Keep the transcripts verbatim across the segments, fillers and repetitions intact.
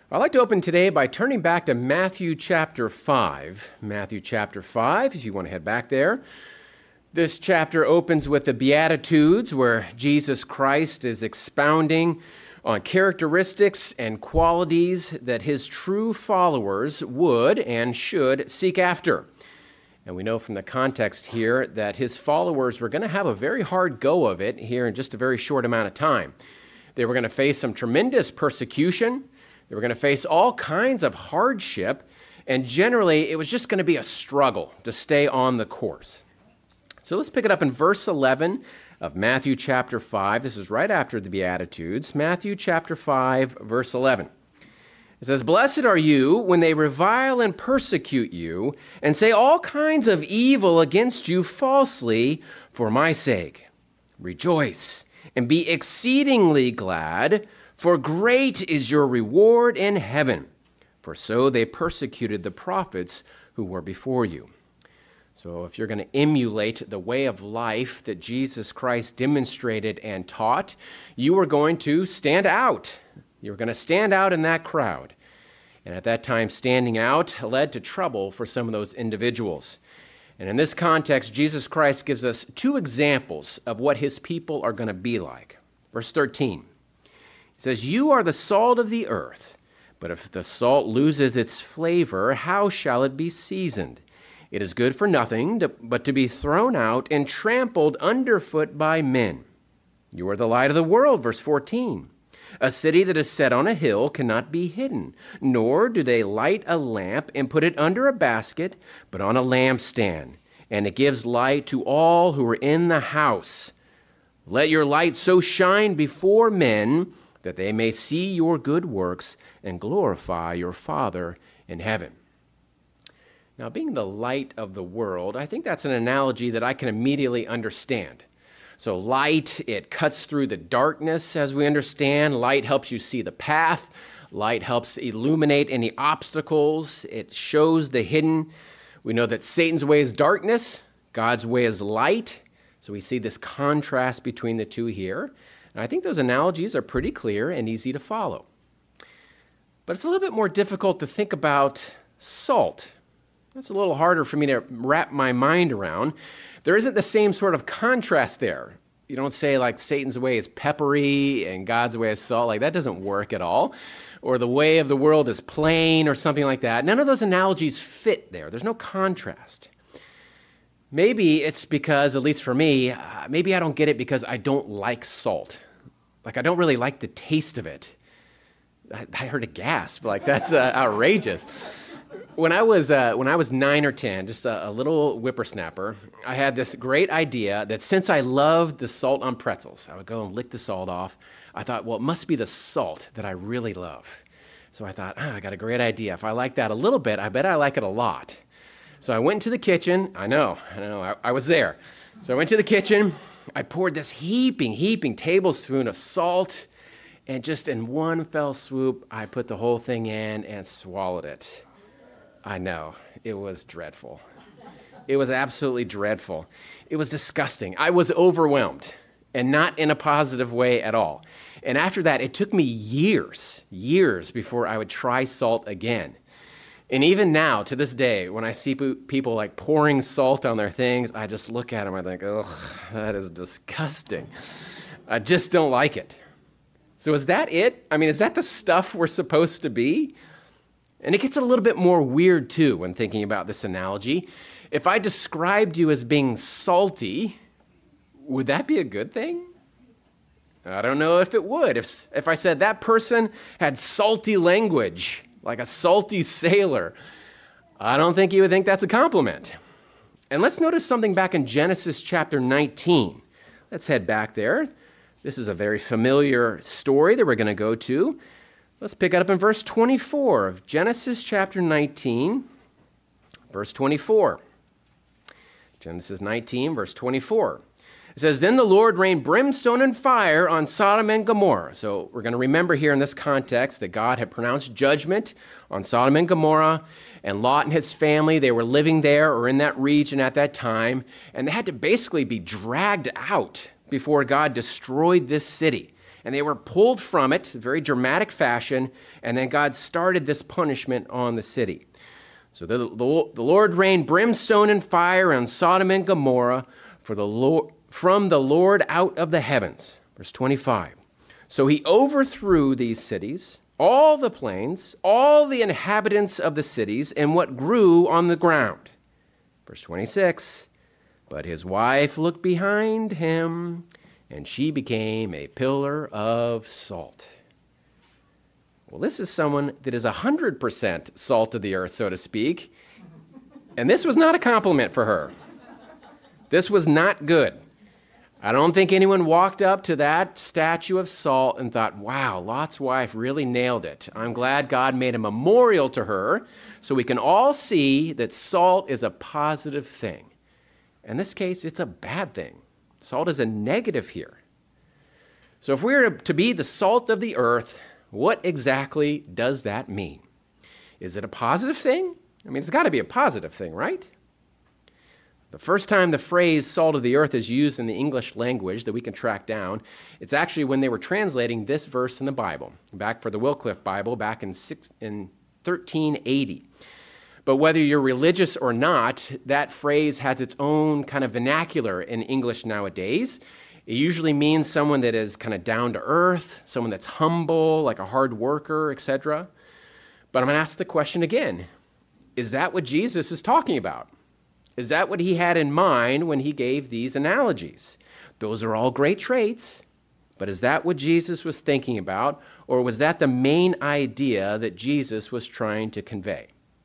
I'd like to open today by turning back to Matthew chapter five. Matthew chapter five, if you want to head back there. This chapter opens with the Beatitudes, where Jesus Christ is expounding on characteristics and qualities that his true followers would and should seek after. And we know from the context here that his followers were going to have a very hard go of it here in just a very short amount of time. They were going to face some tremendous persecution. They were going to face all kinds of hardship, and generally it was just going to be a struggle to stay on the course. So let's pick it up in verse eleven of Matthew chapter five. This is right after the Beatitudes. Matthew chapter five, verse eleven. It says, "Blessed are you when they revile and persecute you and say all kinds of evil against you falsely for my sake. Rejoice and be exceedingly glad, for great is your reward in heaven. For so they persecuted the prophets who were before you." So if you're going to emulate the way of life that Jesus Christ demonstrated and taught, you are going to stand out. You're going to stand out in that crowd. And at that time, standing out led to trouble for some of those individuals. And in this context, Jesus Christ gives us two examples of what his people are going to be like. Verse thirteen. It says, "You are the salt of the earth, but if the salt loses its flavor, how shall it be seasoned? It is good for nothing to, but to be thrown out and trampled underfoot by men. You are the light of the world," verse fourteen. "A city that is set on a hill cannot be hidden, nor do they light a lamp and put it under a basket, but on a lampstand, and it gives light to all who are in the house. Let your light so shine before men that they may see your good works and glorify your Father in heaven." Now, being the light of the world, I think that's an analogy that I can immediately understand. So light, it cuts through the darkness, as we understand. Light helps you see the path. Light helps illuminate any obstacles. It shows the hidden. We know that Satan's way is darkness. God's way is light. So we see this contrast between the two here. And I think those analogies are pretty clear and easy to follow. But it's a little bit more difficult to think about salt. That's a little harder for me to wrap my mind around. There isn't the same sort of contrast there. You don't say like Satan's way is peppery and God's way is salt. Like that doesn't work at all. Or the way of the world is plain or something like that. None of those analogies fit there. There's no contrast. Maybe it's because, at least for me, uh, maybe I don't get it because I don't like salt. Like I don't really like the taste of it. I, I heard a gasp. Like that's uh, outrageous. When I was uh, when I was nine or ten, just a, a little whippersnapper, I had this great idea that since I loved the salt on pretzels, I would go and lick the salt off. I thought, well, it must be the salt that I really love. So I thought, ah, I got a great idea. If I like that a little bit, I bet I like it a lot. So I went into the kitchen. I know, I know, I, I was there. So I went to the kitchen. I poured this heaping, heaping tablespoon of salt, and just in one fell swoop, I put the whole thing in and swallowed it. I know, it was dreadful. It was absolutely dreadful. It was disgusting. I was overwhelmed, and not in a positive way at all. And after that, it took me years, years before I would try salt again. And even now, to this day, when I see people like pouring salt on their things, I just look at them, I think, ugh, that is disgusting. I just don't like it. So is that it? I mean, is that the stuff we're supposed to be? And it gets a little bit more weird, too, when thinking about this analogy. If I described you as being salty, would that be a good thing? I don't know if it would. If, if I said that person had salty language, like a salty sailor, I don't think you would think that's a compliment. And let's notice something back in Genesis chapter nineteen. Let's head back there. This is a very familiar story that we're going to go to. Let's pick it up in verse twenty-four of Genesis chapter nineteen, verse twenty-four. Genesis nineteen, verse twenty-four. It says, "Then the Lord rained brimstone and fire on Sodom and Gomorrah." So we're going to remember here in this context that God had pronounced judgment on Sodom and Gomorrah, and Lot and his family, they were living there or in that region at that time, and they had to basically be dragged out before God destroyed this city. And they were pulled from it, very dramatic fashion, and then God started this punishment on the city. So the, the, the Lord rained brimstone and fire on Sodom and Gomorrah for the Lord, from the Lord out of the heavens. Verse twenty-five. So he overthrew these cities, all the plains, all the inhabitants of the cities, and what grew on the ground. Verse twenty-six. But his wife looked behind him, and she became a pillar of salt. Well, this is someone that is one hundred percent salt of the earth, so to speak. And this was not a compliment for her. This was not good. I don't think anyone walked up to that statue of salt and thought, wow, Lot's wife really nailed it. I'm glad God made a memorial to her so we can all see that salt is a positive thing. In this case, it's a bad thing. Salt is a negative here. So if we are to be the salt of the earth, what exactly does that mean? Is it a positive thing? I mean, it's got to be a positive thing, right? The first time the phrase salt of the earth is used in the English language that we can track down, it's actually when they were translating this verse in the Bible, back for the Wycliffe Bible back in, six, in thirteen eighty. But whether you're religious or not, that phrase has its own kind of vernacular in English nowadays. It usually means someone that is kind of down to earth, someone that's humble, like a hard worker, et cetera. But I'm going to ask the question again. Is that what Jesus is talking about? Is that what he had in mind when he gave these analogies? Those are all great traits, but is that what Jesus was thinking about, or was that the main idea that Jesus was trying to convey?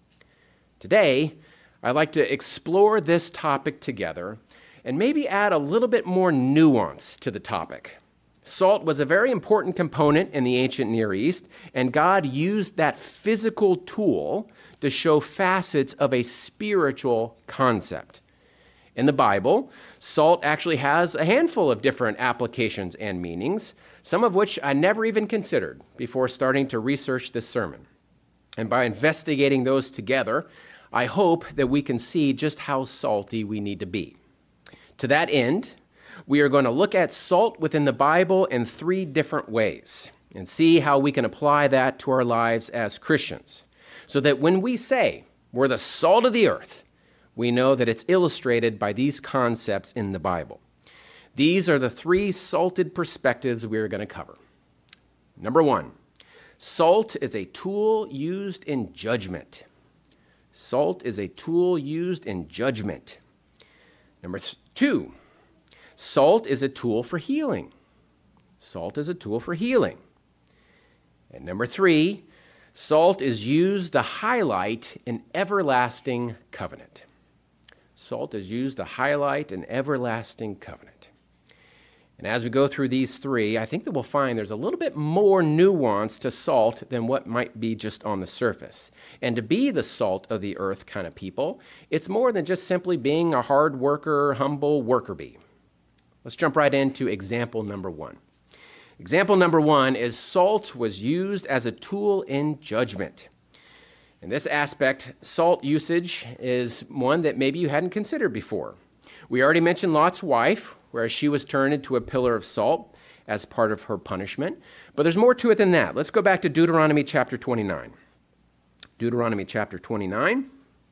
Today, I'd like to explore this topic together and maybe add a little bit more nuance to the topic. Salt was a very important component in the ancient Near East, and God used that physical tool to show facets of a spiritual concept. In the Bible, salt actually has a handful of different applications and meanings, some of which I never even considered before starting to research this sermon. And by investigating those together, I hope that we can see just how salty we need to be. To that end, we are going to look at salt within the Bible in three different ways and see how we can apply that to our lives as Christians, so that when we say we're the salt of the earth, we know that it's illustrated by these concepts in the Bible. These are the three salted perspectives we're going to cover. Number one, salt is a tool used in judgment. Salt is a tool used in judgment. Number th- two, salt is a tool for healing. Salt is a tool for healing. And number three, salt is used to highlight an everlasting covenant. Salt is used to highlight an everlasting covenant. And as we go through these three, I think that we'll find there's a little bit more nuance to salt than what might be just on the surface. And to be the salt of the earth kind of people, it's more than just simply being a hard worker, humble worker bee. Let's jump right into example number one. Example number one is salt was used as a tool in judgment. In this aspect, salt usage is one that maybe you hadn't considered before. We already mentioned Lot's wife, where she was turned into a pillar of salt as part of her punishment. But there's more to it than that. Let's go back to Deuteronomy chapter twenty-nine. Deuteronomy chapter twenty-nine.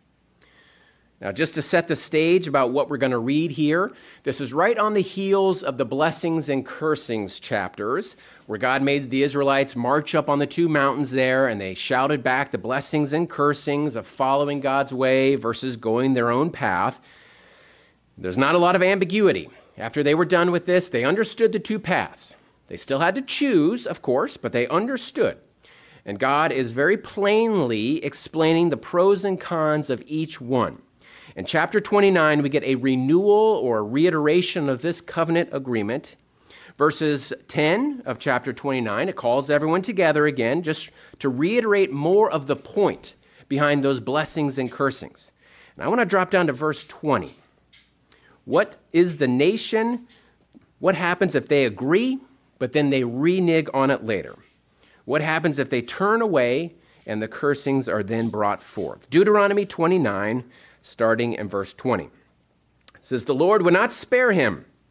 Now, just to set the stage about what we're going to read here, this is right on the heels of the blessings and cursings chapters, where God made the Israelites march up on the two mountains there, and they shouted back the blessings and cursings of following God's way versus going their own path. There's not a lot of ambiguity. After they were done with this, they understood the two paths. They still had to choose, of course, but they understood. And God is very plainly explaining the pros and cons of each one. In chapter twenty-nine, we get a renewal or a reiteration of this covenant agreement. Verses ten of chapter twenty-nine, it calls everyone together again just to reiterate more of the point behind those blessings and cursings. And I want to drop down to verse twenty. What is the nation? What happens if they agree, but then they renege on it later? What happens if they turn away and the cursings are then brought forth? Deuteronomy twenty-nine, starting in verse twenty. It says, "The Lord would not spare him,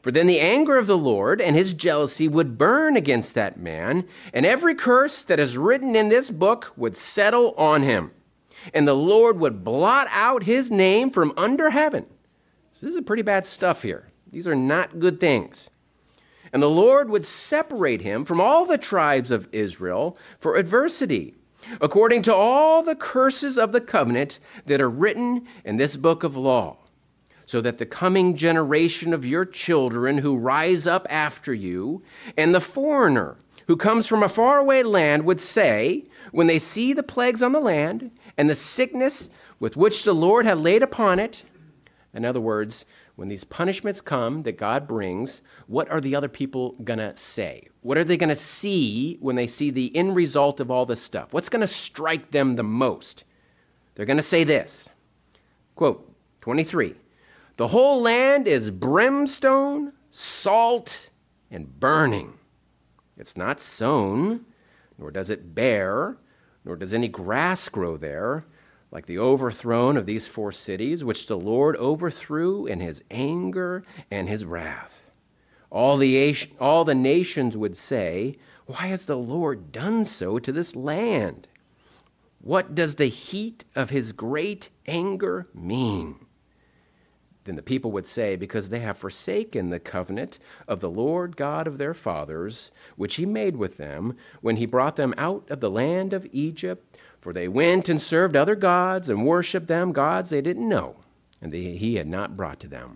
For then the anger of the Lord and his jealousy would burn against that man, and every curse that is written in this book would settle on him. And the Lord would blot out his name from under heaven. So this is pretty bad stuff here. These are not good things. And the Lord would separate him from all the tribes of Israel for adversity, according to all the curses of the covenant that are written in this book of law, so that the coming generation of your children who rise up after you, and the foreigner who comes from a faraway land would say, when they see the plagues on the land and the sickness with which the Lord had laid upon it, in other words, when these punishments come that God brings, what are the other people going to say? What are they going to see when they see the end result of all this stuff? What's going to strike them the most? They're going to say this, quote, twenty-three, the whole land is brimstone, salt, and burning. It's not sown, nor does it bear, nor does any grass grow there, like the overthrown of these four cities, which the Lord overthrew in his anger and his wrath. All the, all the nations would say, why has the Lord done so to this land? What does the heat of his great anger mean? Then the people would say, because they have forsaken the covenant of the Lord God of their fathers, which he made with them when he brought them out of the land of Egypt, for they went and served other gods and worshiped them, gods they didn't know, and they, he had not brought to them.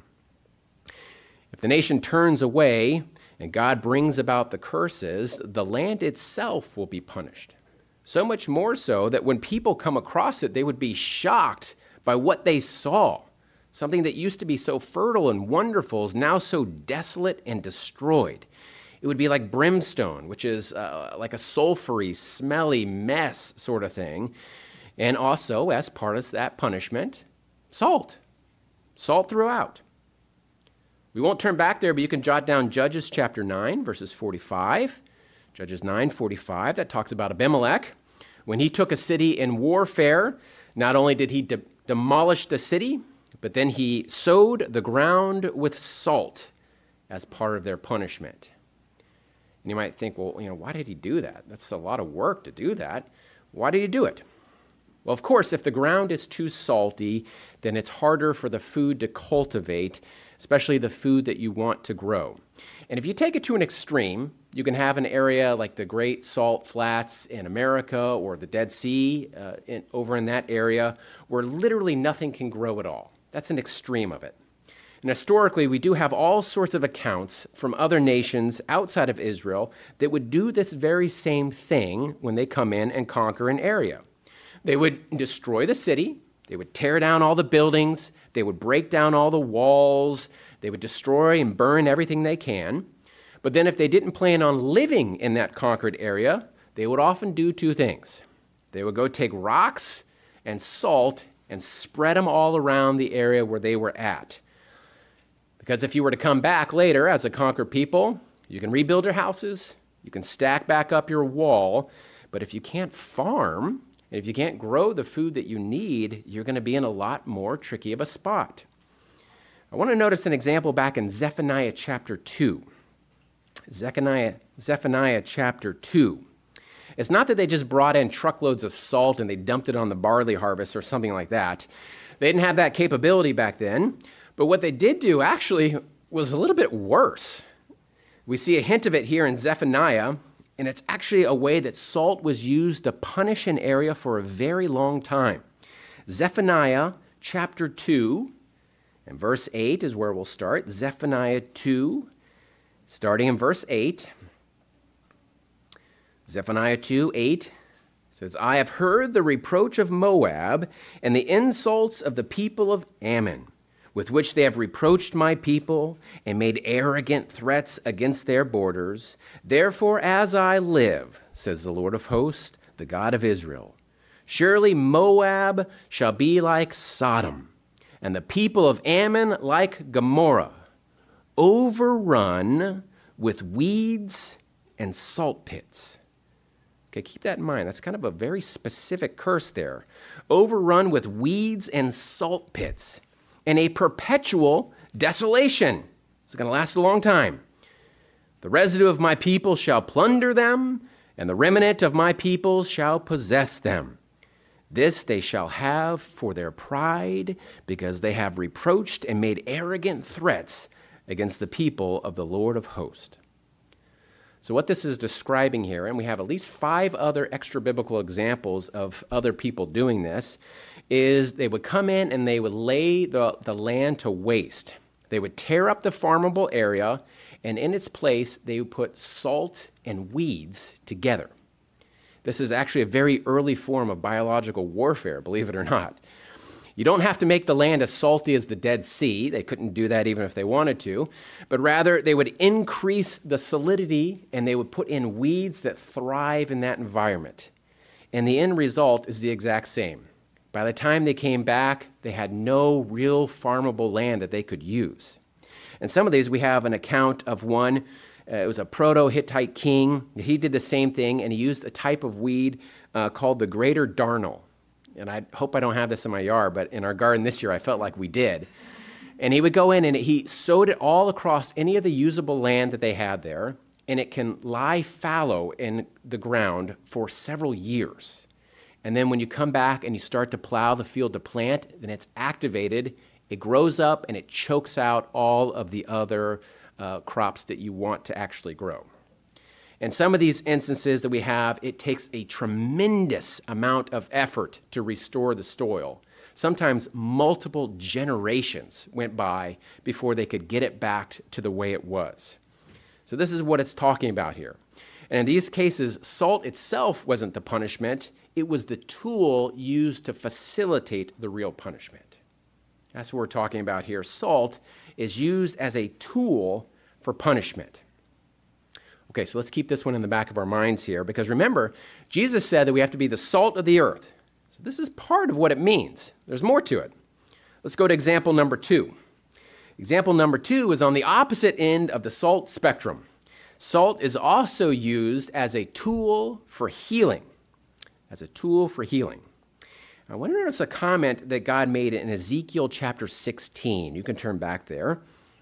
If the nation turns away and God brings about the curses, the land itself will be punished. So much more so that when people come across it, they would be shocked by what they saw. Something that used to be so fertile and wonderful is now so desolate and destroyed. It would be like brimstone, which is uh, like a sulfury, smelly mess sort of thing. And also, as part of that punishment, salt. Salt throughout. We won't turn back there, but you can jot down Judges chapter nine, verses forty-five. Judges nine forty-five, that talks about Abimelech. When he took a city in warfare, not only did he de- demolish the city, but then he sowed the ground with salt as part of their punishment. And you might think, well, you know, why did he do that? That's a lot of work to do that. Why did he do it? Well, of course, if the ground is too salty, then it's harder for the food to cultivate, especially the food that you want to grow. And if you take it to an extreme, you can have an area like the Great Salt Flats in America or the Dead Sea uh, in, over in that area where literally nothing can grow at all. That's an extreme of it. And historically, we do have all sorts of accounts from other nations outside of Israel that would do this very same thing when they come in and conquer an area. They would destroy the city. They would tear down all the buildings. They would break down all the walls. They would destroy and burn everything they can. But then if they didn't plan on living in that conquered area, they would often do two things. They would go take rocks and salt and spread them all around the area where they were at. Because if you were to come back later as a conquered people, you can rebuild your houses, you can stack back up your wall, but if you can't farm, and if you can't grow the food that you need, you're going to be in a lot more tricky of a spot. I want to notice an example back in Zephaniah chapter two. Zephaniah, Zephaniah chapter two. It's not that they just brought in truckloads of salt and they dumped it on the barley harvest or something like that. They didn't have that capability back then. But what they did do actually was a little bit worse. We see a hint of it here in Zephaniah, and it's actually a way that salt was used to punish an area for a very long time. Zephaniah chapter two, and verse eight is where we'll start. Zephaniah two, starting in verse eight. Zephaniah two, eight says, I have heard the reproach of Moab and the insults of the people of Ammon, with which they have reproached my people and made arrogant threats against their borders. Therefore, as I live, says the Lord of hosts, the God of Israel, surely Moab shall be like Sodom, and the people of Ammon like Gomorrah, overrun with weeds and salt pits. Okay, keep that in mind. That's kind of a very specific curse there. Overrun with weeds and salt pits, and a perpetual desolation. It's It's going to last a long time. The residue of my people shall plunder them, and the remnant of my people shall possess them. This they shall have for their pride, because they have reproached and made arrogant threats against the people of the Lord of hosts. So what this is describing here, and we have at least five other extra biblical examples of other people doing this, is they would come in and they would lay the, the land to waste. They would tear up the farmable area, and in its place, they would put salt and weeds together. This is actually a very early form of biological warfare, believe it or not. You don't have to make the land as salty as the Dead Sea. They couldn't do that even if they wanted to. But rather, they would increase the solidity, and they would put in weeds that thrive in that environment. And the end result is the exact same. By the time they came back, they had no real farmable land that they could use. And some of these, we have an account of one. Uh, it was a Proto-Hittite king. He did the same thing, and he used a type of weed uh, called the greater darnel. And I hope I don't have this in my yard, but in our garden this year, I felt like we did. And he would go in and he sowed it all across any of the usable land that they had there, and it can lie fallow in the ground for several years. And then when you come back and you start to plow the field to plant, then it's activated, it grows up, and it chokes out all of the other uh, crops that you want to actually grow. In some of these instances that we have, it takes a tremendous amount of effort to restore the soil. Sometimes multiple generations went by before they could get it back to the way it was. So this is what it's talking about here. And in these cases, salt itself wasn't the punishment. It was the tool used to facilitate the real punishment. That's what we're talking about here. Salt is used as a tool for punishment. Okay, so let's keep this one in the back of our minds here, because remember, Jesus said that we have to be the salt of the earth. So this is part of what it means. There's more to it. Let's go to example number two. Example number two is on the opposite end of the salt spectrum. Salt is also used as a tool for healing. As a tool for healing. I want to notice a comment that God made in Ezekiel chapter sixteen. You can turn back there.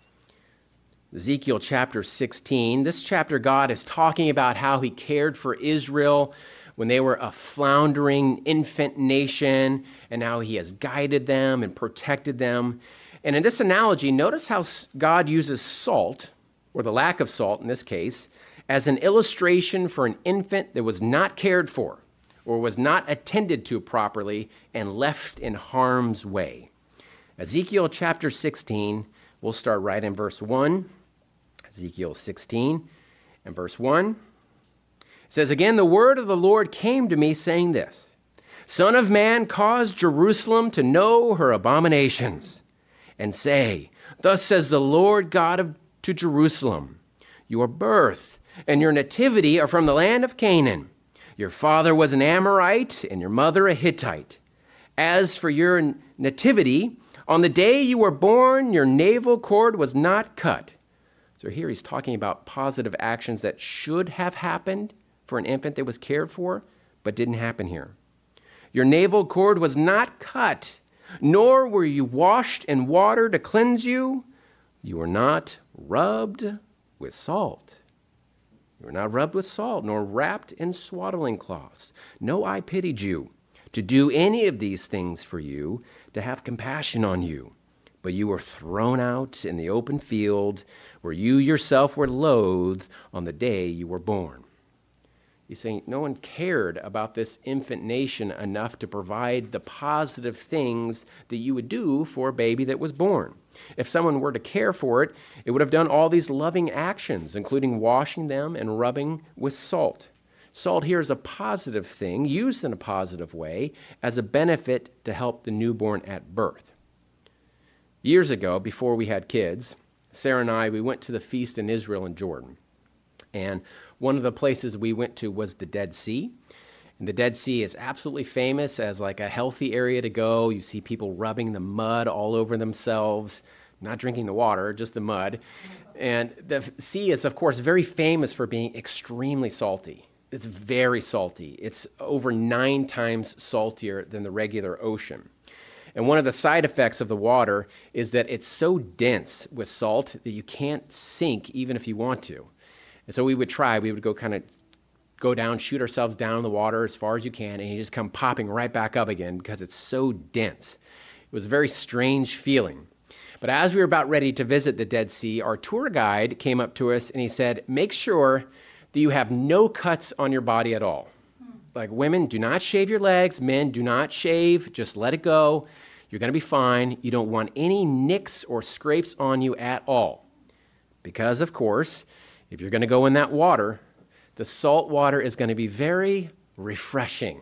Ezekiel chapter sixteen. This chapter, God is talking about how he cared for Israel when they were a floundering infant nation, and how he has guided them and protected them. And in this analogy, notice how God uses salt, or the lack of salt in this case, as an illustration for an infant that was not cared for or was not attended to properly and left in harm's way. Ezekiel chapter sixteen, we'll start right in verse one. Ezekiel sixteen and verse one. It says, "Again, the word of the Lord came to me, saying this, Son of man, cause Jerusalem to know her abominations, and say, Thus says the Lord God of, to Jerusalem, Your birth and your nativity are from the land of Canaan. Your father was an Amorite, and your mother a Hittite. As for your nativity, on the day you were born, your navel cord was not cut." So here he's talking about positive actions that should have happened for an infant that was cared for, but didn't happen here. "Your navel cord was not cut, nor were you washed in water to cleanse you. You were not rubbed with salt. You were not rubbed with salt, nor wrapped in swaddling cloths. No, I pitied you to do any of these things for you, to have compassion on you. But you were thrown out in the open field, where you yourself were loathed on the day you were born." He's saying no one cared about this infant nation enough to provide the positive things that you would do for a baby that was born. If someone were to care for it, it would have done all these loving actions, including washing them and rubbing with salt. Salt here is a positive thing, used in a positive way, as a benefit to help the newborn at birth. Years ago, before we had kids, Sarah and I, we went to the feast in Israel and Jordan. And one of the places we went to was the Dead Sea. And the Dead Sea is absolutely famous as like a healthy area to go. You see people rubbing the mud all over themselves, not drinking the water, just the mud. And the sea is, of course, very famous for being extremely salty. It's very salty. It's over nine times saltier than the regular ocean. And one of the side effects of the water is that it's so dense with salt that you can't sink even if you want to. And so we would try, we would go kind of go down, shoot ourselves down in the water as far as you can, and you just come popping right back up again because it's so dense. It was a very strange feeling. But as we were about ready to visit the Dead Sea, our tour guide came up to us and he said, make sure that you have no cuts on your body at all. Like, women, do not shave your legs. Men, do not shave. Just let it go. You're going to be fine. You don't want any nicks or scrapes on you at all. Because, of course, if you're going to go in that water, the salt water is going to be very refreshing.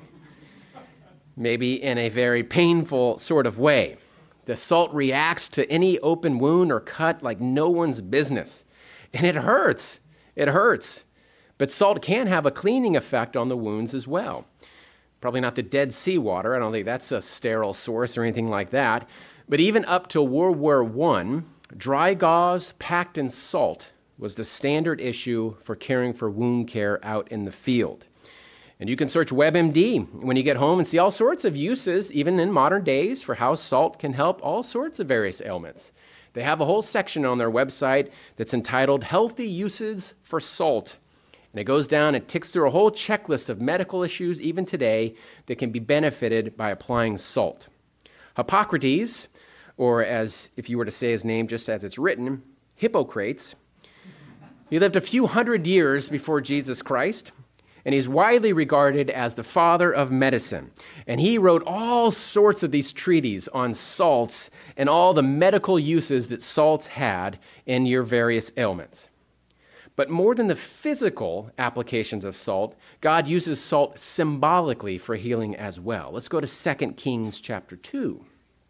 Maybe in a very painful sort of way. The salt reacts to any open wound or cut like no one's business. And it hurts. It hurts. But salt can have a cleaning effect on the wounds as well. Probably not the Dead Sea water. I don't think that's a sterile source or anything like that. But even up to World War One, dry gauze packed in salt was the standard issue for caring for wound care out in the field. And you can search WebMD when you get home and see all sorts of uses, even in modern days, for how salt can help all sorts of various ailments. They have a whole section on their website that's entitled Healthy Uses for Salt. And it goes down and ticks through a whole checklist of medical issues, even today, that can be benefited by applying salt. Hippocrates, or as if you were to say his name just as it's written, Hippocrates, he lived a few hundred years before Jesus Christ, and he's widely regarded as the father of medicine. And he wrote all sorts of these treatises on salts and all the medical uses that salts had in your various ailments. But more than the physical applications of salt, God uses salt symbolically for healing as well. Let's go to Second Kings chapter two.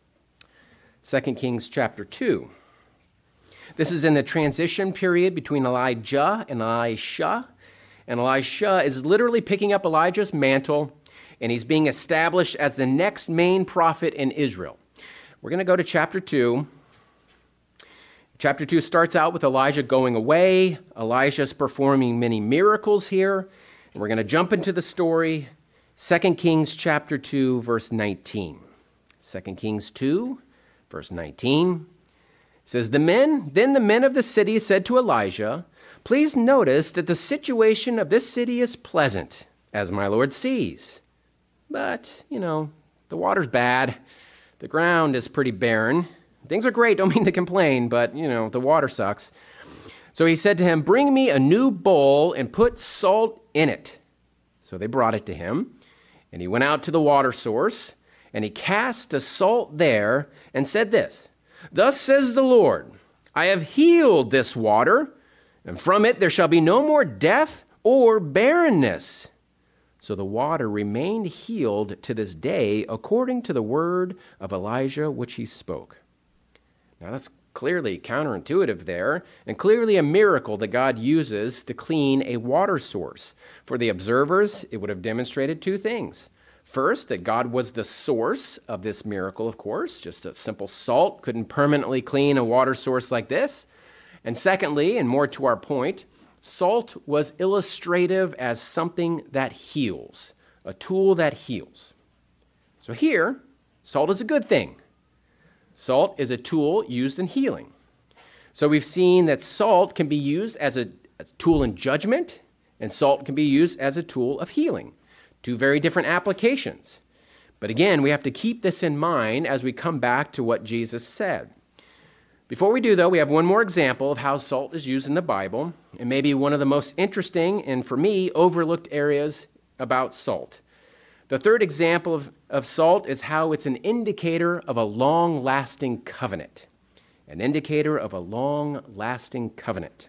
Second Kings chapter two. This is in the transition period between Elijah and Elisha. And Elisha is literally picking up Elijah's mantle, and he's being established as the next main prophet in Israel. We're going to go to chapter two. Chapter two starts out with Elijah going away. Elijah's performing many miracles here. And we're going to jump into the story. Second Kings chapter two, verse nineteen. Second Kings two, verse nineteen. It says, the men, then the men of the city said to Elijah, please notice that the situation of this city is pleasant, as my Lord sees. But, you know, the water's bad. The ground is pretty barren. Things are great, don't mean to complain, but, you know, the water sucks. So he said to him, bring me a new bowl and put salt in it. So they brought it to him, and he went out to the water source, and he cast the salt there and said this, thus says the Lord, I have healed this water, and from it there shall be no more death or barrenness. So the water remained healed to this day, according to the word of Elijah which he spoke. Now that's clearly counterintuitive there, and clearly a miracle that God uses to clean a water source. For the observers, it would have demonstrated two things. First, that God was the source of this miracle, of course. Just a simple salt couldn't permanently clean a water source like this. And secondly, and more to our point, salt was illustrative as something that heals, a tool that heals. So here, salt is a good thing. Salt is a tool used in healing. So we've seen that salt can be used as a, as a tool in judgment, and salt can be used as a tool of healing. Two very different applications. But again, we have to keep this in mind as we come back to what Jesus said. Before we do, though, we have one more example of how salt is used in the Bible, and maybe one of the most interesting and, for me, overlooked areas about salt. The third example of, of salt is how it's an indicator of a long-lasting covenant. An indicator of a long-lasting covenant.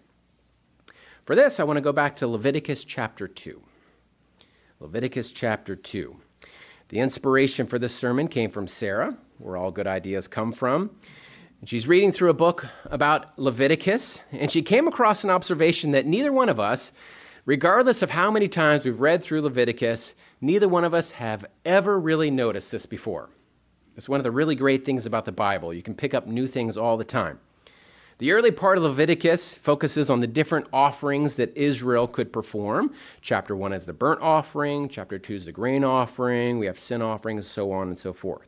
For this, I want to go back to Leviticus chapter two. Leviticus chapter two. The inspiration for this sermon came from Sarah, where all good ideas come from. And she's reading through a book about Leviticus, and she came across an observation that neither one of us, regardless of how many times we've read through Leviticus, neither one of us have ever really noticed this before. It's one of the really great things about the Bible. You can pick up new things all the time. The early part of Leviticus focuses on the different offerings that Israel could perform. Chapter one is the burnt offering. Chapter two is the grain offering. We have sin offerings, so on and so forth.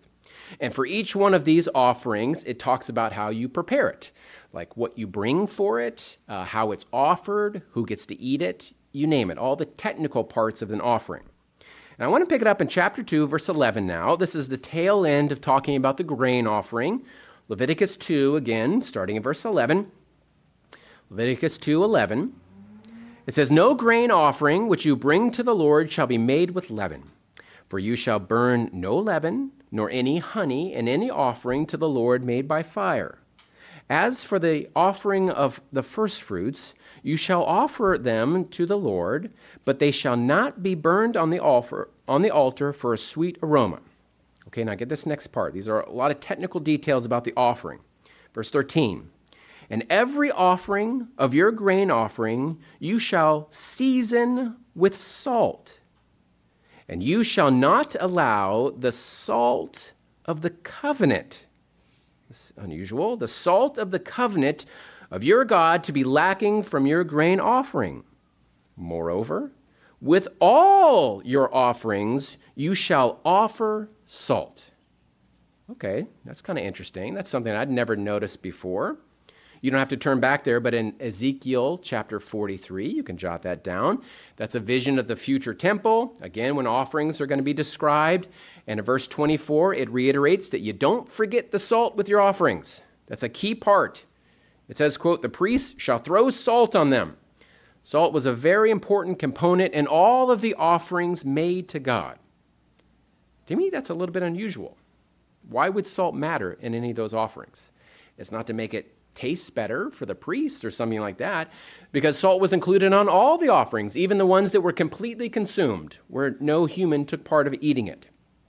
And for each one of these offerings, it talks about how you prepare it, like what you bring for it, uh, how it's offered, who gets to eat it, you name it, all the technical parts of an offering. And I want to pick it up in chapter two, verse eleven now. This is the tail end of talking about the grain offering. Leviticus two, again, starting in verse eleven. Leviticus two eleven. It says, "No grain offering which you bring to the Lord shall be made with leaven. For you shall burn no leaven, nor any honey in any offering to the Lord made by fire. As for the offering of the firstfruits, you shall offer them to the Lord, but they shall not be burned on the altar, on the altar for a sweet aroma." Okay, now get this next part. These are a lot of technical details about the offering. Verse thirteen. "And every offering of your grain offering you shall season with salt. And you shall not allow the salt of the covenant," this is unusual, "the salt of the covenant of your God to be lacking from your grain offering. Moreover, with all your offerings you shall offer salt." Okay, that's kind of interesting. That's something I'd never noticed before. You don't have to turn back there, but in Ezekiel chapter forty-three, you can jot that down. That's a vision of the future temple, again, when offerings are going to be described. And in verse twenty-four, it reiterates that you don't forget the salt with your offerings. That's a key part. It says, quote, "The priest shall throw salt on them." Salt was a very important component in all of the offerings made to God. To me, that's a little bit unusual. Why would salt matter in any of those offerings? It's not to make it tastes better for the priest or something like that, because salt was included on all the offerings, even the ones that were completely consumed, where no human took part of eating it.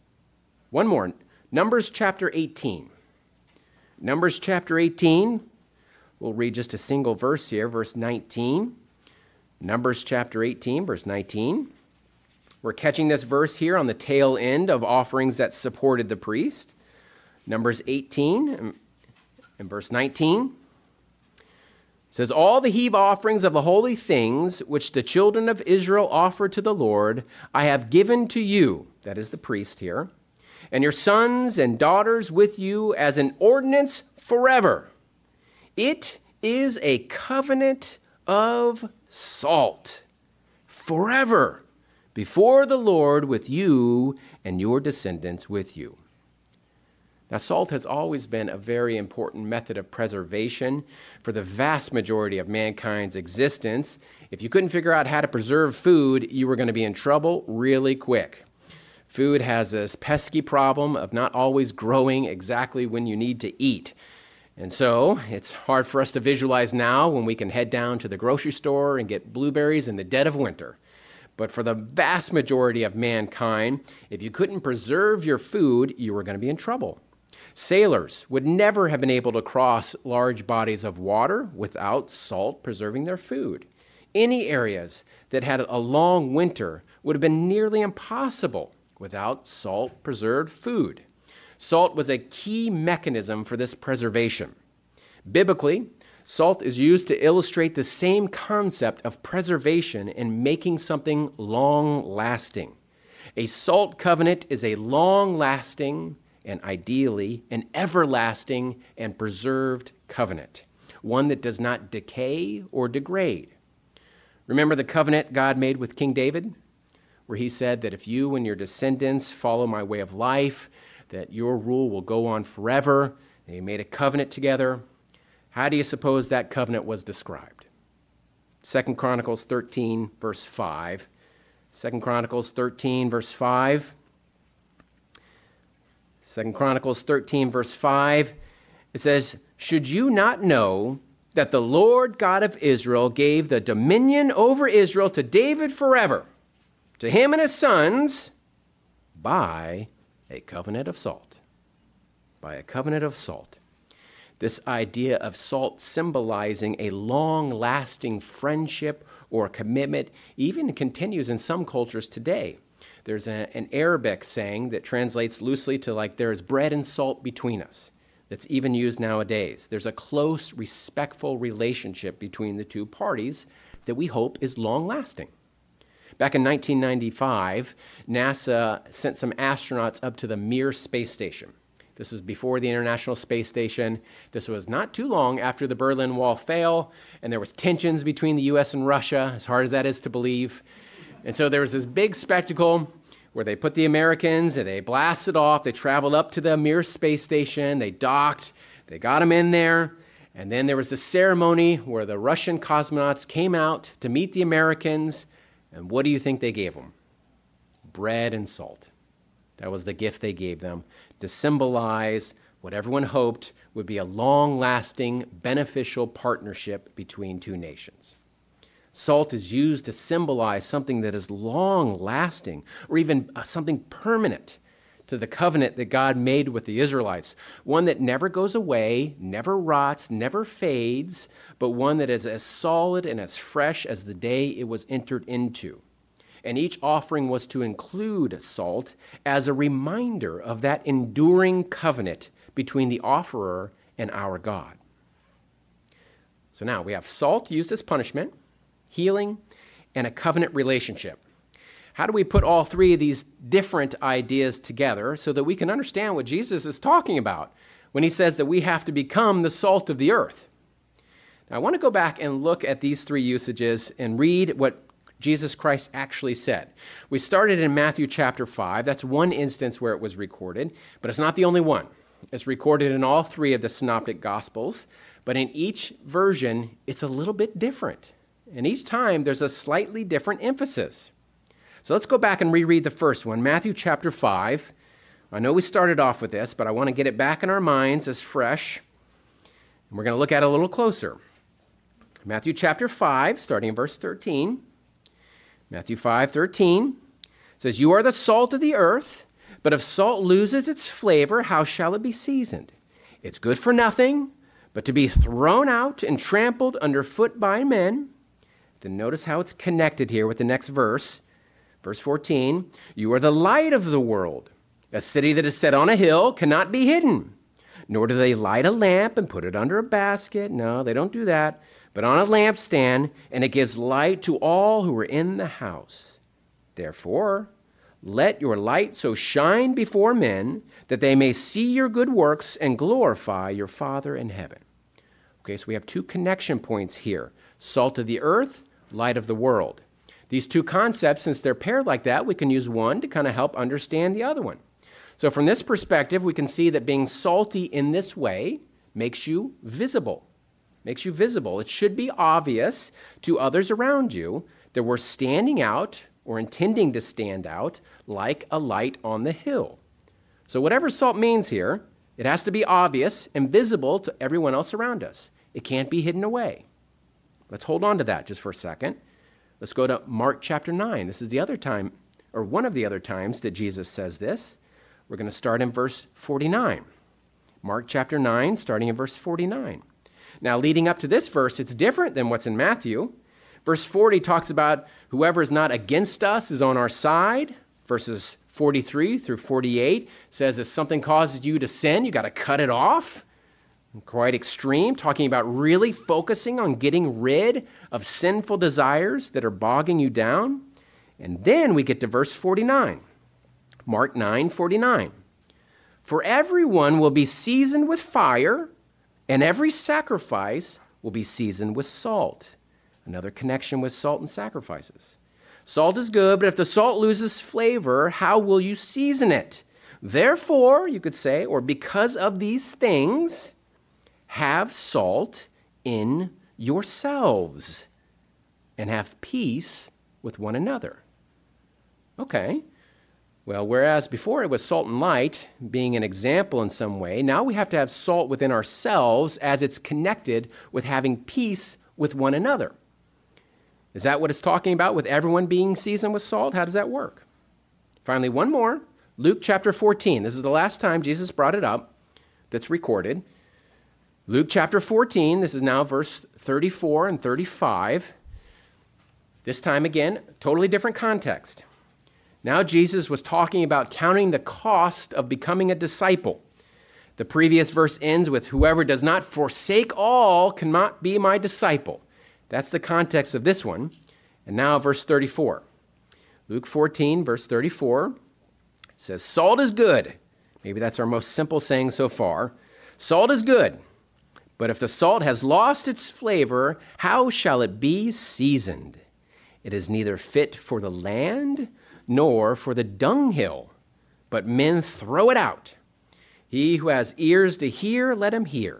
One more, Numbers chapter eighteen. Numbers chapter eighteen, we'll read just a single verse here, verse nineteen. Numbers chapter eighteen, verse nineteen. We're catching this verse here on the tail end of offerings that supported the priest. Numbers eighteen, in verse nineteen, it says, "All the heave offerings of the holy things which the children of Israel offer to the Lord, I have given to you," that is the priest here, "and your sons and daughters with you as an ordinance forever. It is a covenant of salt forever before the Lord with you and your descendants with you." Now, salt has always been a very important method of preservation for the vast majority of mankind's existence. If you couldn't figure out how to preserve food, you were going to be in trouble really quick. Food has this pesky problem of not always growing exactly when you need to eat. And so it's hard for us to visualize now when we can head down to the grocery store and get blueberries in the dead of winter. But for the vast majority of mankind, if you couldn't preserve your food, you were going to be in trouble. Sailors would never have been able to cross large bodies of water without salt preserving their food. Any areas that had a long winter would have been nearly impossible without salt-preserved food. Salt was a key mechanism for this preservation. Biblically, salt is used to illustrate the same concept of preservation and making something long-lasting. A salt covenant is a long-lasting and ideally an everlasting and preserved covenant, one that does not decay or degrade. Remember the covenant God made with King David, where he said that if you and your descendants follow my way of life, that your rule will go on forever. They made a covenant together. How do you suppose that covenant was described? Second Chronicles thirteen, verse five. Second Chronicles thirteen, verse five. Second Chronicles thirteen, verse five, it says, "Should you not know that the Lord God of Israel gave the dominion over Israel to David forever, to him and his sons, by a covenant of salt?" By a covenant of salt. This idea of salt symbolizing a long-lasting friendship or commitment even continues in some cultures today. There's a, an Arabic saying that translates loosely to like, "there is bread and salt between us." That's even used nowadays. There's a close, respectful relationship between the two parties that we hope is long-lasting. Back in nineteen ninety-five, NASA sent some astronauts up to the Mir space station. This was before the International Space Station. This was not too long after the Berlin Wall fell, and there was tensions between the U S and Russia, as hard as that is to believe. And so there was this big spectacle where they put the Americans and they blasted off. They traveled up to the Mir space station. They docked. They got them in there. And then there was the ceremony where the Russian cosmonauts came out to meet the Americans. And what do you think they gave them? Bread and salt. That was the gift they gave them to symbolize what everyone hoped would be a long-lasting, beneficial partnership between two nations. Salt is used to symbolize something that is long-lasting, or even uh, something permanent to the covenant that God made with the Israelites, one that never goes away, never rots, never fades, but one that is as solid and as fresh as the day it was entered into. And each offering was to include salt as a reminder of that enduring covenant between the offerer and our God. So now we have salt used as punishment, healing, and a covenant relationship. How do we put all three of these different ideas together so that we can understand what Jesus is talking about when he says that we have to become the salt of the earth? Now, I want to go back and look at these three usages and read what Jesus Christ actually said. We started in Matthew chapter five. That's one instance where it was recorded, but it's not the only one. It's recorded in all three of the synoptic gospels, but in each version, it's a little bit different. And each time, there's a slightly different emphasis. So let's go back and reread the first one, Matthew chapter five. I know we started off with this, but I want to get it back in our minds as fresh. And we're going to look at it a little closer. Matthew chapter five, starting in verse thirteen. Matthew five thirteen says, "You are the salt of the earth, but if salt loses its flavor, how shall it be seasoned? It's good for nothing, but to be thrown out and trampled underfoot by men." Then notice how it's connected here with the next verse. Verse fourteen, "You are the light of the world. A city that is set on a hill cannot be hidden. Nor do they light a lamp and put it under a basket." No, they don't do that. "But on a lampstand, and it gives light to all who are in the house. Therefore, let your light so shine before men that they may see your good works and glorify your Father in heaven." Okay, so we have two connection points here. Salt of the earth, light of the world. These two concepts, since they're paired like that, we can use one to kind of help understand the other one. So from this perspective, we can see that being salty in this way makes you visible. Makes you visible. It should be obvious to others around you that we're standing out or intending to stand out like a light on the hill. So whatever salt means here, it has to be obvious and visible to everyone else around us. It can't be hidden away. Let's hold on to that just for a second. Let's go to Mark chapter nine. This is the other time, or one of the other times that Jesus says this. We're going to start in verse forty-nine. Mark chapter nine, starting in verse forty-nine. Now, leading up to this verse, it's different than what's in Matthew. Verse forty talks about whoever is not against us is on our side. Verses forty-three through forty-eight says if something causes you to sin, you got to cut it off. Quite extreme, talking about really focusing on getting rid of sinful desires that are bogging you down. And then we get to verse forty-nine. Mark nine forty-nine. "For everyone will be seasoned with fire, and every sacrifice will be seasoned with salt." Another connection with salt and sacrifices. "Salt is good, but if the salt loses flavor, how will you season it? Therefore," you could say, or because of these things, "have salt in yourselves and have peace with one another." Okay. Well, whereas before it was salt and light, being an example in some way, now we have to have salt within ourselves as it's connected with having peace with one another. Is that what it's talking about with everyone being seasoned with salt? How does that work? Finally, one more. Luke chapter fourteen. This is the last time Jesus brought it up that's recorded. Luke chapter fourteen. This is now verse thirty-four and thirty-five. This time again, totally different context. Now Jesus was talking about counting the cost of becoming a disciple. The previous verse ends with, "Whoever does not forsake all cannot be my disciple." That's the context of this one. And now verse thirty-four. Luke fourteen, verse thirty-four says, "Salt is good. Maybe that's our most simple saying so far. Salt is good, but if the salt has lost its flavor, how shall it be seasoned? It is neither fit for the land nor for the dunghill, but men throw it out. He who has ears to hear, let him hear.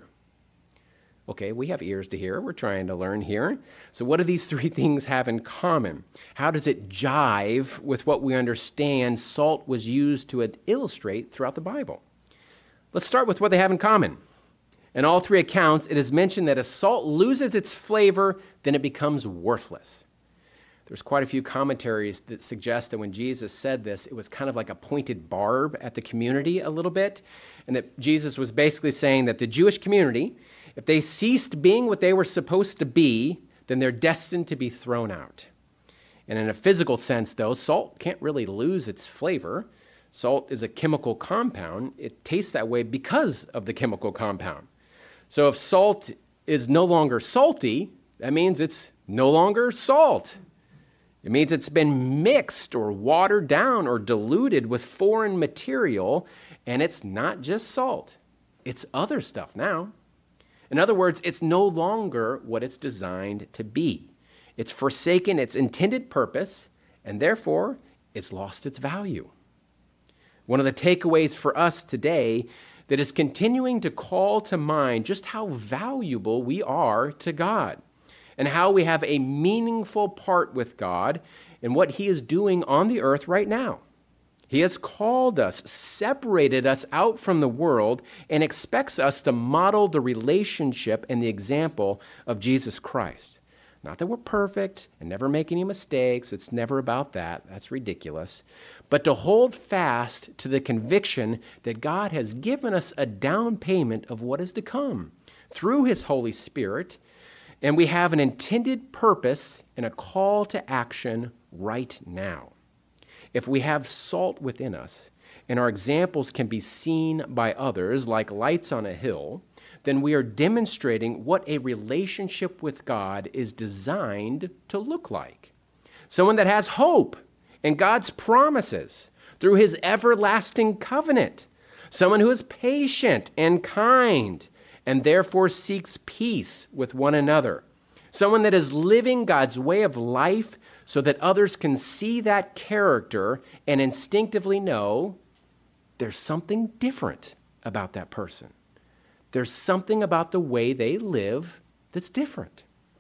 Okay, we have ears to hear. We're trying to learn here. So what do these three things have in common? How does it jive with what we understand salt was used to illustrate throughout the Bible? Let's start with what they have in common. In all three accounts, it is mentioned that if salt loses its flavor, then it becomes worthless. There's quite a few commentaries that suggest that when Jesus said this, it was kind of like a pointed barb at the community a little bit, and that Jesus was basically saying that the Jewish community, if they ceased being what they were supposed to be, then they're destined to be thrown out. And in a physical sense, though, salt can't really lose its flavor. Salt is a chemical compound. It tastes that way because of the chemical compound. So if salt is no longer salty, that means it's no longer salt. It means it's been mixed or watered down or diluted with foreign material, and it's not just salt. It's other stuff now. In other words, it's no longer what it's designed to be. It's forsaken its intended purpose, and therefore, it's lost its value. One of the takeaways for us today that is continuing to call to mind just how valuable we are to God and how we have a meaningful part with God in what he is doing on the earth right now. He has called us, separated us out from the world, and expects us to model the relationship and the example of Jesus Christ. Not that we're perfect and never make any mistakes. It's never about that. That's ridiculous. But to hold fast to the conviction that God has given us a down payment of what is to come through his Holy Spirit, and we have an intended purpose and a call to action right now. If we have salt within us, and our examples can be seen by others like lights on a hill, then we are demonstrating what a relationship with God is designed to look like. Someone that has hope in God's promises through his everlasting covenant. Someone who is patient and kind and therefore seeks peace with one another. Someone that is living God's way of life so that others can see that character and instinctively know there's something different about that person. There's something about the way they live that's different.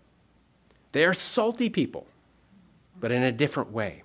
They are salty people, but in a different way.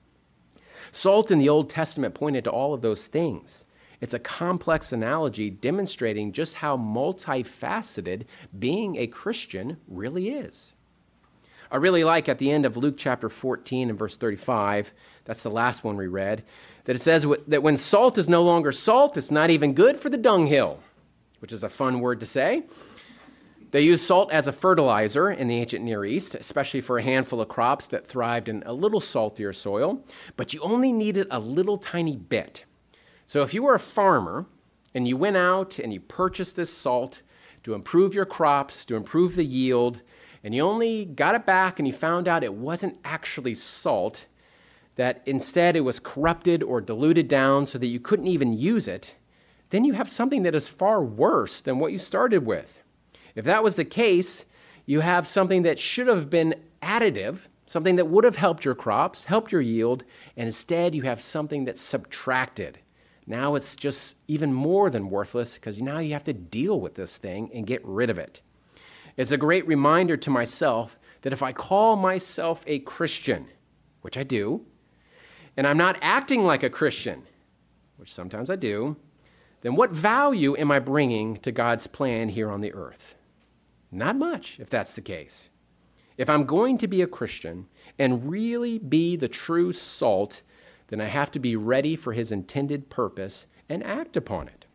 Salt in the Old Testament pointed to all of those things. It's a complex analogy demonstrating just how multifaceted being a Christian really is. I really like at the end of Luke chapter fourteen and verse thirty-five, that's the last one we read, that it says that when salt is no longer salt, it's not even good for the dunghill, which is a fun word to say. They used salt as a fertilizer in the ancient Near East, especially for a handful of crops that thrived in a little saltier soil, but you only needed a little tiny bit. So if you were a farmer and you went out and you purchased this salt to improve your crops, to improve the yield, and you only got it back and you found out it wasn't actually salt, that instead it was corrupted or diluted down so that you couldn't even use it, then you have something that is far worse than what you started with. If that was the case, you have something that should have been additive, something that would have helped your crops, helped your yield, and instead you have something that's subtracted. Now it's just even more than worthless because now you have to deal with this thing and get rid of it. It's a great reminder to myself that if I call myself a Christian, which I do, and I'm not acting like a Christian, which sometimes I do, then what value am I bringing to God's plan here on the earth? Not much, if that's the case. If I'm going to be a Christian and really be the true salt, then I have to be ready for his intended purpose and act upon it.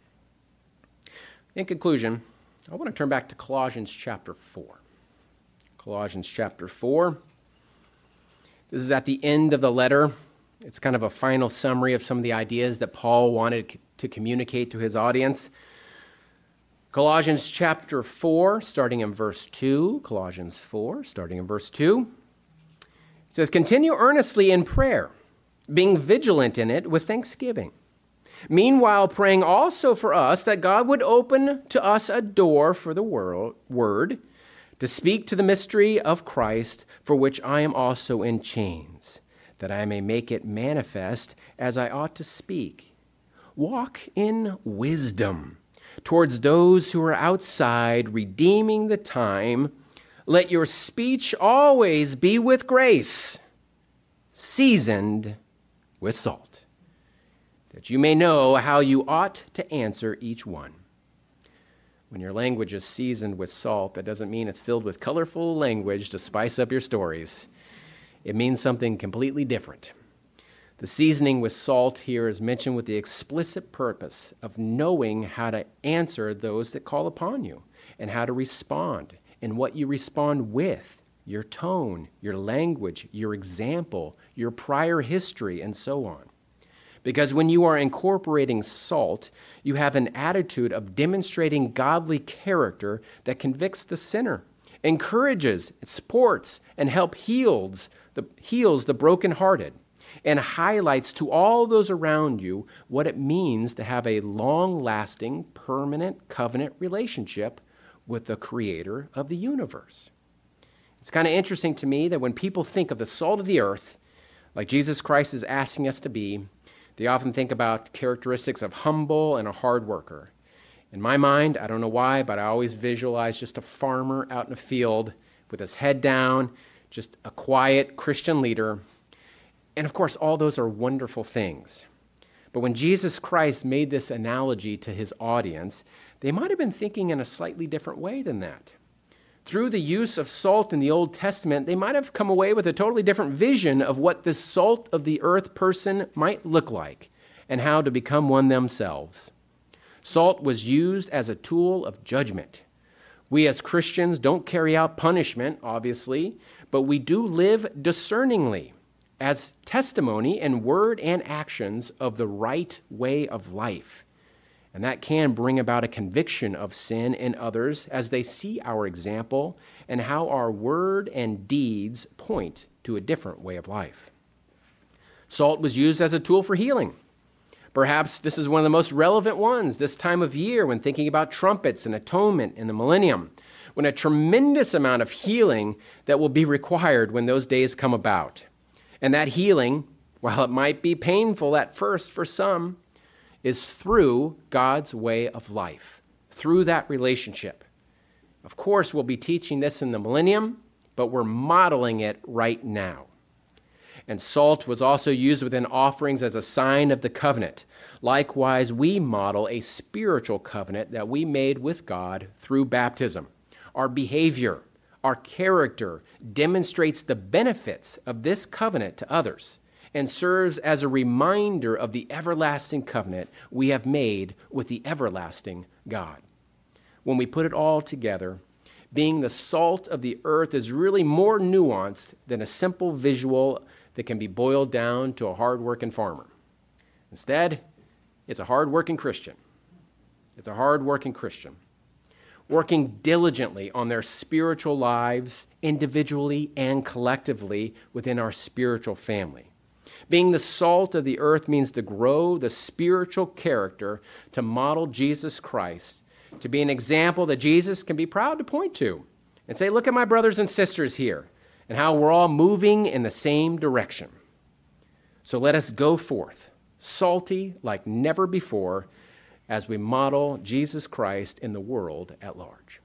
In conclusion, I want to turn back to Colossians chapter four. Colossians chapter four. This is at the end of the letter. It's kind of a final summary of some of the ideas that Paul wanted to communicate to his audience. Colossians chapter four, starting in verse two. Colossians four, starting in verse two. It says, "Continue earnestly in prayer, being vigilant in it with thanksgiving. Meanwhile, praying also for us that God would open to us a door for the world, word to speak to the mystery of Christ, for which I am also in chains, that I may make it manifest as I ought to speak. Walk in wisdom towards those who are outside, redeeming the time. Let your speech always be with grace, seasoned with salt, that you may know how you ought to answer each one. When your language is seasoned with salt, that doesn't mean it's filled with colorful language to spice up your stories. It means something completely different. The seasoning with salt here is mentioned with the explicit purpose of knowing how to answer those that call upon you and how to respond and what you respond with, your tone, your language, your example, your prior history, and so on. Because when you are incorporating salt, you have an attitude of demonstrating godly character that convicts the sinner, encourages, supports, and help heals the, heals the brokenhearted, and highlights to all those around you what it means to have a long-lasting, permanent covenant relationship with the creator of the universe. It's kind of interesting to me that when people think of the salt of the earth, like Jesus Christ is asking us to be, they often think about characteristics of humble and a hard worker. In my mind, I don't know why, but I always visualize just a farmer out in a field with his head down, just a quiet Christian leader. And of course, all those are wonderful things. But when Jesus Christ made this analogy to his audience, they might have been thinking in a slightly different way than that. Through the use of salt in the Old Testament, they might have come away with a totally different vision of what this salt of the earth person might look like and how to become one themselves. Salt was used as a tool of judgment. We as Christians don't carry out punishment, obviously, but we do live discerningly as testimony in word and actions of the right way of life. And that can bring about a conviction of sin in others as they see our example and how our word and deeds point to a different way of life. Salt was used as a tool for healing. Perhaps this is one of the most relevant ones this time of year when thinking about trumpets and atonement in the millennium, when a tremendous amount of healing that will be required when those days come about. And that healing, while it might be painful at first for some, is through God's way of life, through that relationship. Of course, we'll be teaching this in the millennium, but we're modeling it right now. And salt was also used within offerings as a sign of the covenant. Likewise, we model a spiritual covenant that we made with God through baptism. Our behavior, our character demonstrates the benefits of this covenant to others and serves as a reminder of the everlasting covenant we have made with the everlasting God. When we put it all together, being the salt of the earth is really more nuanced than a simple visual that can be boiled down to a hard-working farmer. Instead, it's a hard-working Christian. It's a hard-working Christian, working diligently on their spiritual lives, individually and collectively within our spiritual family. Being the salt of the earth means to grow the spiritual character to model Jesus Christ, to be an example that Jesus can be proud to point to and say, look at my brothers and sisters here and how we're all moving in the same direction. So let us go forth, salty like never before, as we model Jesus Christ in the world at large.